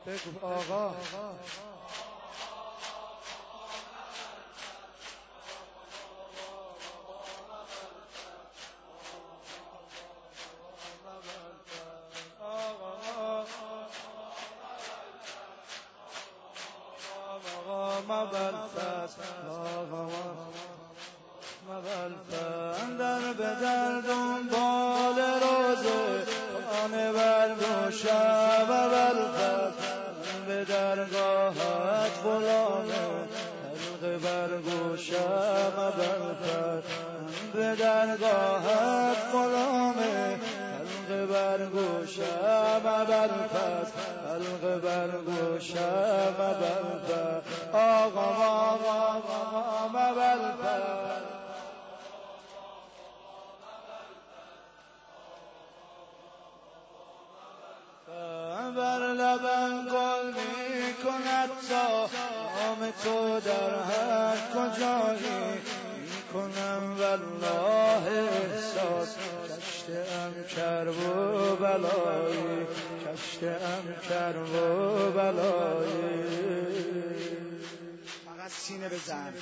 بگو آقا در به در دنبال روزه خانه برگو شب برفت به درگاهت غلامه حلقه برگو شب برفت به درگاهت غلامه حلقه برگو شب برفت حلقه برگو شب برفت آقا برفت بر لبم گل می کند تا نام تو در هر کجایی می کنم والله احساس کشتم کرب و بلایی کشتم کرب و بلایی فقط سینه بزن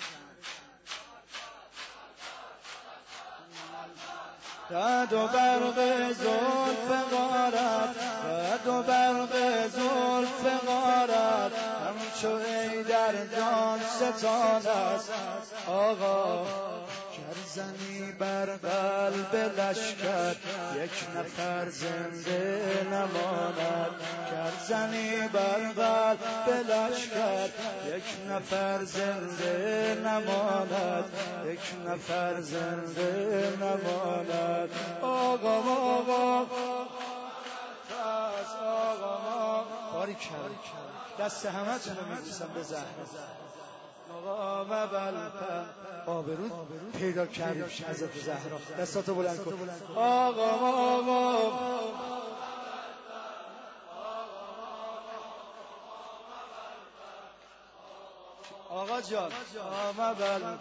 رد و برق زلف غارت رد و برق زلف غارت همچو ای در جان ستان است آقا کرزنی بر قلب لشکر یک نفر زنده نماند کرزنی بر قلب لشکر یک نفر زنده نماند یک نفر زنده نماند آقا باری کرد دست همه تونو میبوسم به زهر آقا مبلپن آبرود پیدا کردیم حضرت زهرا دستاتو بلند کن آقا جان مبلپن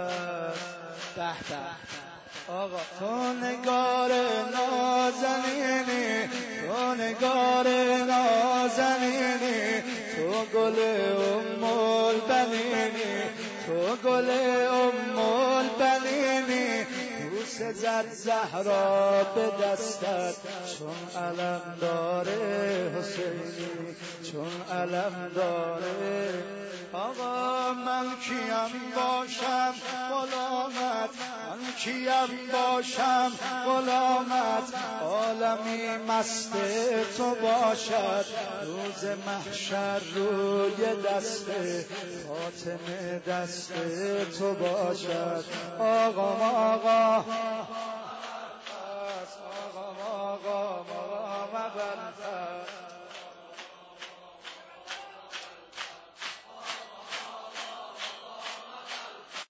آقا تو نگار نازنینی تو نگار نازنینی تو گل البنینی تو گل البنینی بوس زد زهرا به دستت چون علم داره حسینی چون علم داره آقا من کیم باشم غلامت من کیم باشم غلامت عالمی مست تو باشد روز محشر روی دست فاطمه دست تو باشد آقا